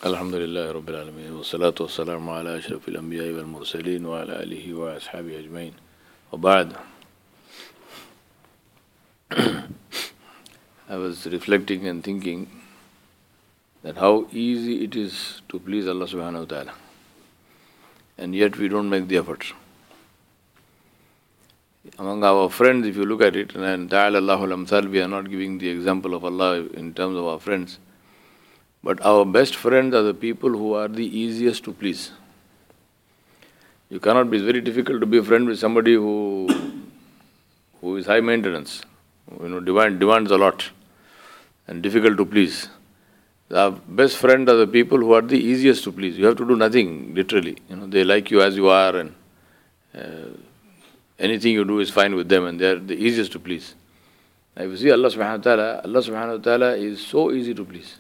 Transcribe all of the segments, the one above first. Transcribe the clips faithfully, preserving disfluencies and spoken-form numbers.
الحمد لله رب العالمين والصلاة والسلام على أشرف الأنبياء والمرسلين وعلى آله وأصحابه أجمعين وبعد. I was reflecting and thinking that how easy it is to please Allah subhanahu wa ta'ala, and yet we don't make the effort. Among our friends, if you look at it, and ta'ala Allahu al-amthal, we are not giving the example of Allah in terms of our friends, but our best friends are the people who are the easiest to please. You cannot be, it's very difficult to be a friend with somebody who who is high maintenance, you know, demand, demands a lot, and difficult to please. Our best friends are the people who are the easiest to please. You have to do nothing, literally. You know, they like you as you are, and uh, anything you do is fine with them, and they are the easiest to please. Now, if you see Allah subhanahu wa ta'ala, Allah subhanahu wa ta'ala is so easy to please.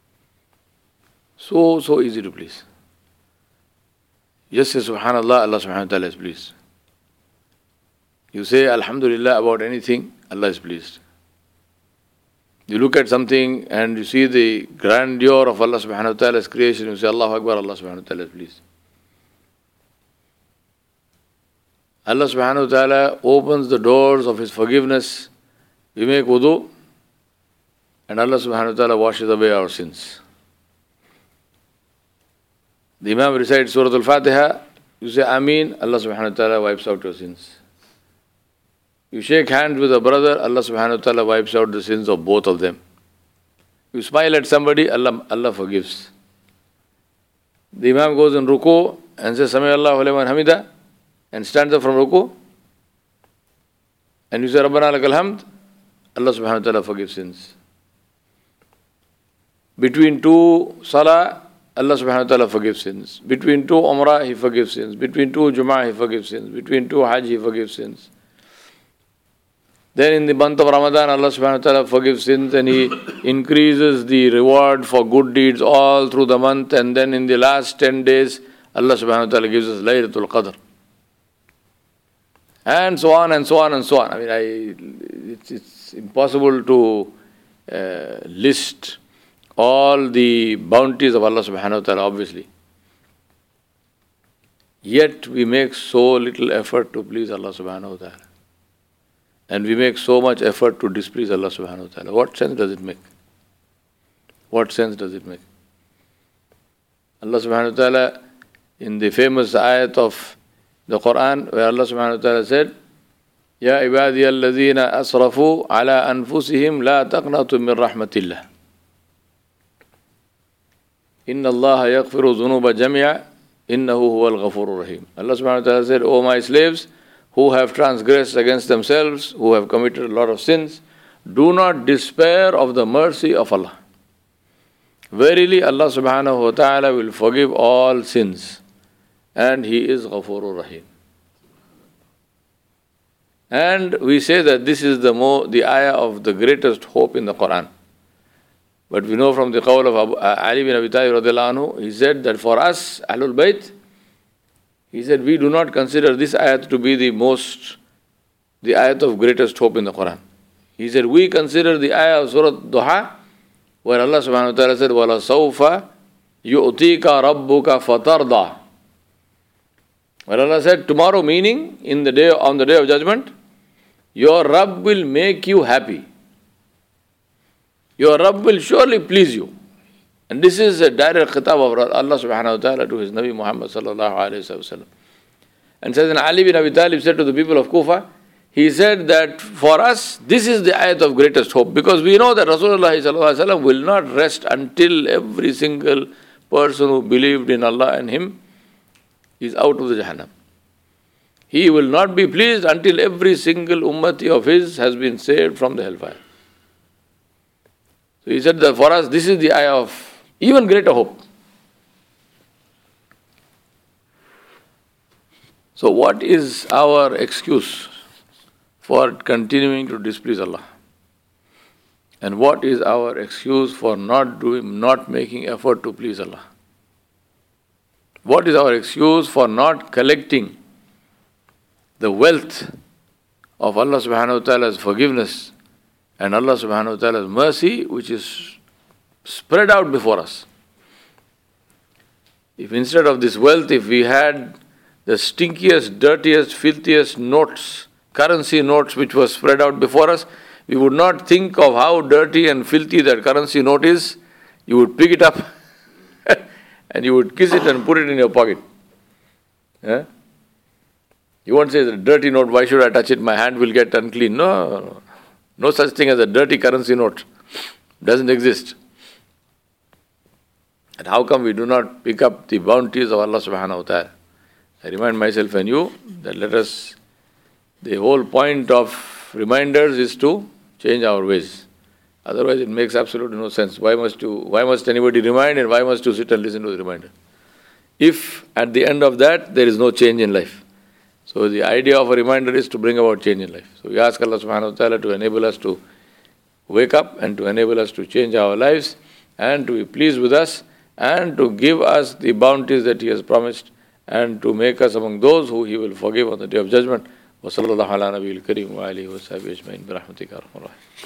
So, so easy to please. Just say Subhanallah, Allah subhanahu wa ta'ala is pleased. You say Alhamdulillah about anything, Allah is pleased. You look at something and you see the grandeur of Allah subhanahu wa ta'ala's creation, you say Allahu Akbar, Allah subhanahu wa ta'ala is pleased. Allah subhanahu wa ta'ala opens the doors of His forgiveness. We make wudu, and Allah subhanahu wa ta'ala washes away our sins. The Imam recites Surah Al-Fatiha, you say Ameen, Allah subhanahu wa ta'ala wipes out your sins. You shake hands with a brother, Allah subhanahu wa ta'ala wipes out the sins of both of them. You smile at somebody, Allah, Allah forgives. The Imam goes in ruku and says Sami Allahu liman hamida, and stands up from ruku, and you say Rabbana lakal hamd, Allah subhanahu wa ta'ala forgives sins. Between two salah, Allah subhanahu wa ta'ala forgives sins. Between two umrah, He forgives sins. Between two Jum'ah, He forgives sins. Between two Hajj, He forgives sins. Then in the month of Ramadan, Allah subhanahu wa ta'ala forgives sins, and He increases the reward for good deeds all through the month. And then in the last ten days, Allah subhanahu wa ta'ala gives us Laylatul Qadr. And so on and so on and so on. I mean, I, it's, it's impossible to uh, list all the bounties of Allah subhanahu wa ta'ala, obviously. Yet we make so little effort to please Allah subhanahu wa ta'ala. And we make so much effort to displease Allah subhanahu wa ta'ala. What sense does it make? What sense does it make? Allah subhanahu wa ta'ala, in the famous ayat of the Quran, where Allah subhanahu wa ta'ala said, Ya ibadiya alladhina asrafu ala anfusihim la taqnatu min rahmatillah. Inna Allah yaghfiru dhunuba jami'a, innahu huwal ghafurur rahim. Allah subhanahu wa ta'ala said, O my slaves, who have transgressed against themselves, who have committed a lot of sins, do not despair of the mercy of Allah. Verily, Allah subhanahu wa ta'ala will forgive all sins, and He is Ghafurur Rahim. And we say that this is the more, the ayah of the greatest hope in the Quran. But we know from the qawl of Abu, uh, Ali bin Abi Talib radiallahu anhu, he said that for us, Ahlul Bayt, he said, we do not consider this ayat to be the most, the ayat of greatest hope in the Quran. He said, we consider the ayah of Surah Duha, where Allah subhanahu wa ta'ala said, وَلَا سَوْفَ يُؤْتِيكَ رَبُّكَ فَتَرْضَى. Where Allah said, tomorrow, meaning in the day, on the day of judgment, your Rabb will make you happy. Your Rabb will surely please you. And this is a direct khitab of Allah subhanahu wa ta'ala to His Nabi Muhammad sallallahu alayhi wa sallam. And Sayyidina Ali bin Abi Talib said to the people of Kufa, he said that for us, this is the ayat of greatest hope, because we know that Rasulullah sallallahu alayhi wa sallam will not rest until every single person who believed in Allah and Him is out of the Jahannam. He will not be pleased until every single ummati of His has been saved from the hellfire. So he said that for us, this is the ayah of even greater hope. So what is our excuse for continuing to displease Allah? And what is our excuse for not doing, not making effort to please Allah? What is our excuse for not collecting the wealth of Allah subhanahu wa ta'ala's forgiveness and Allah subhanahu wa ta'ala's mercy, which is spread out before us? If instead of this wealth, if we had the stinkiest, dirtiest, filthiest notes, currency notes which were spread out before us, we would not think of how dirty and filthy that currency note is. You would pick it up and you would kiss it and put it in your pocket. Yeah? You won't say, it's a dirty note, why should I touch it? My hand will get unclean. No, no, no such thing as a dirty currency note. Doesn't exist. And how come we do not pick up the bounties of Allah subhanahu wa ta'ala? I remind myself and you that let us, the whole point of reminders is to change our ways. Otherwise it makes absolutely no sense. Why must you, why must anybody remind and why must you sit and listen to the reminder? If at the end of that there is no change in life. So the idea of a reminder is to bring about change in life. So we ask Allah subhanahu wa ta'ala to enable us to wake up and to enable us to change our lives and to be pleased with us and to give us the bounties that He has promised and to make us among those who He will forgive on the Day of Judgment. وصلى الله على نبي الكريم وآله وصحبه أجمعين برحمتك يا أرحم الراحمين.